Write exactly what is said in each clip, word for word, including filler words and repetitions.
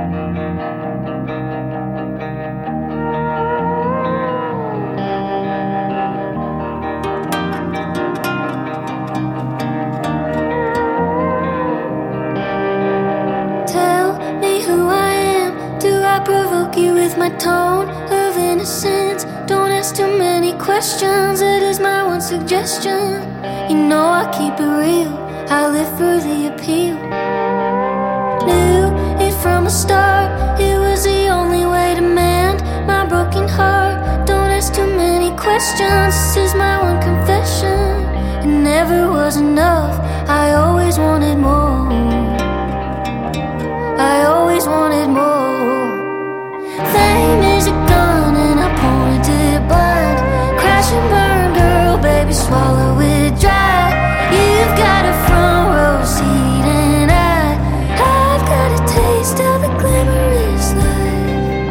My tone of innocence. Don't ask too many questions. It is my one suggestion. You know I keep it real. I live for the appeal. Knew it from the start. It was the only way to mend my broken heart. Don't ask too many questions. This is my one confession. It never was enough. I always wanted more. I always wanted more. Fame is a gun and I point it blind. Crash and burn, girl, baby, swallow it dry. You've got a front row seat and I, I've got a taste of the glamorous life.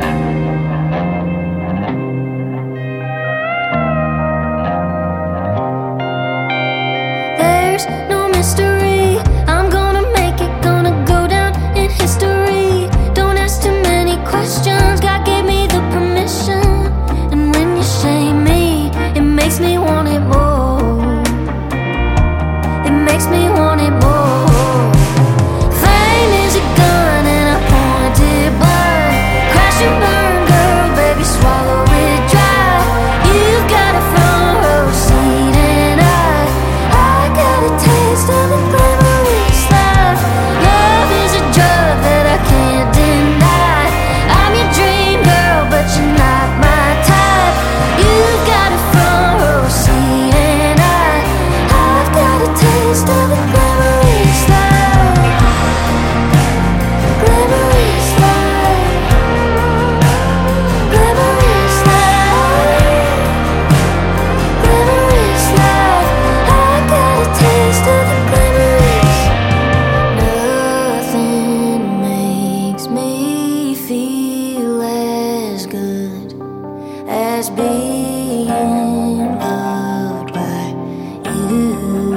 There's no mystery. I'm gonna make it, gonna go down in history. Don't ask too many questions. God gave me the permission. And when you shame me, it makes me want it more. It makes me want it more. Fame is a gun and I point it blind. Crash and burn, girl, baby, swallow it dry. You've got a front row seat and I, I got a taste of the glamorous life. Love is a drug that I can't deny. I'm your dream girl, but you're not my type. You've got a front row seat and I, I've got a taste of the glamorous life. Glamorous life. Glamorous life. Glamorous life. I got a taste of the glamorous. Nothing makes me feel as good as being loved by you.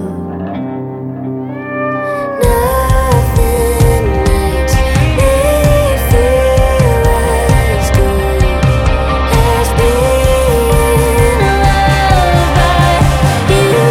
Nothing makes me feel as good as being loved by you.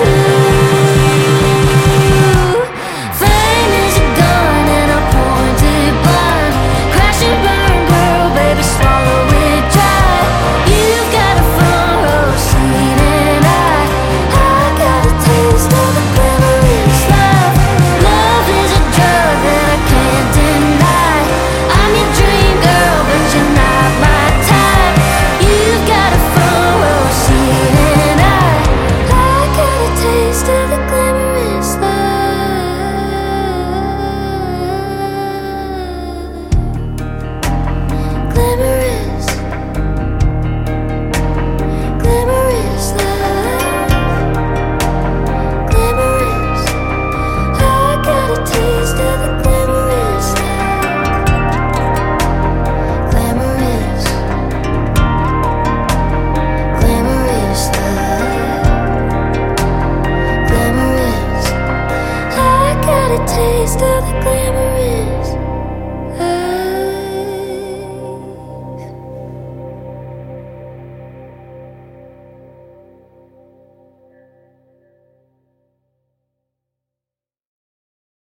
Fame is a gun and I point it blind. Crash and burn, girl, baby, swallow it dry. You've got a front row seat and I, I got a taste of the glamorous life. Love is a drug that I can't deny. I'm your dream girl, but you're not my type. You've got a front row seat and I, I got a taste of the glamorous life. Glamorous, glamorous life. Glamorous, I got a taste of the glamorous life. Glamorous, glamorous life. Glamorous, I got a taste of the glamorous.